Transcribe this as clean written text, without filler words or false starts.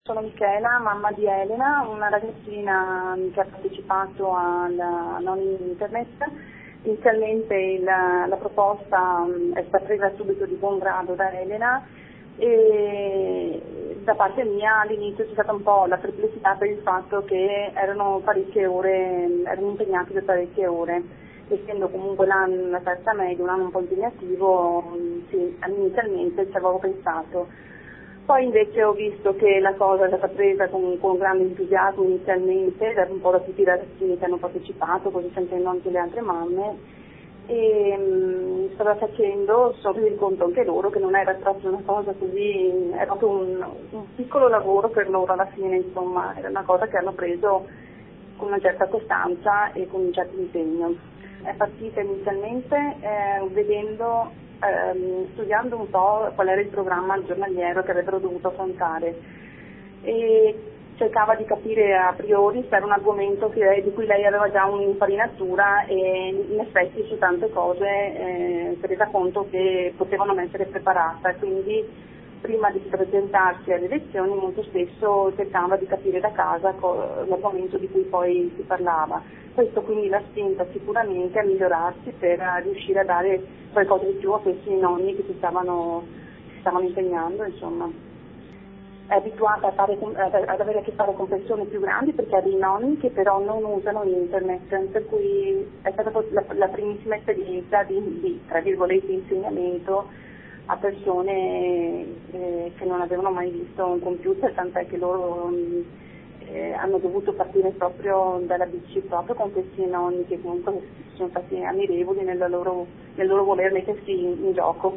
Sono Michela, mamma di Elena, una ragazzina che ha partecipato alla non internet. Inizialmente la proposta è stata presa subito di buon grado da Elena e da parte mia all'inizio c'è stata un po' la perplessità per il fatto che erano parecchie ore, erano impegnati per parecchie ore. Essendo comunque la terza media, un anno un po' impegnativo, sì, inizialmente ci avevo pensato. Poi invece ho visto che la cosa è stata presa con grande entusiasmo inizialmente, da un po' da tutti i ragazzini che hanno partecipato, così sentendo anche le altre mamme, e stava facendo, sono resi conto anche loro che non era proprio una cosa così, era proprio un piccolo lavoro per loro alla fine, insomma, era una cosa che hanno preso con una certa costanza e con un certo impegno. È partita inizialmente studiando un po' qual era il programma giornaliero che avrebbero dovuto affrontare e cercava di capire a priori se era un argomento di cui lei aveva già un'infarinatura e in effetti su tante cose si è resa conto che potevano non essere preparata, quindi prima di presentarsi alle lezioni molto spesso cercava di capire da casa l'argomento di cui poi si parlava. Questo quindi l'ha spinta sicuramente a migliorarsi per riuscire a dare qualcosa di più a questi nonni che si stavano impegnando, insomma. È abituata ad avere a che fare con persone più grandi perché ha dei nonni che però non usano internet, per cui è stata la primissima esperienza di tra virgolette insegnamento a persone che non avevano mai visto un computer, tant'è che loro hanno dovuto partire proprio dalla BC proprio con questi nonni che comunque sono stati ammirevoli nel loro voler mettersi in gioco.